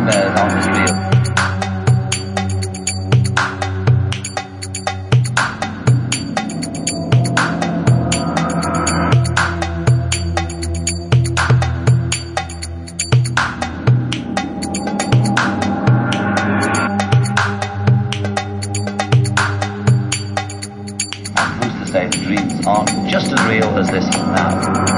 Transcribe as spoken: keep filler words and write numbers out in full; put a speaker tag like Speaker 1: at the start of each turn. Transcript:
Speaker 1: nightmares aren't as real. And who's to say the dreams aren't just as real as this now?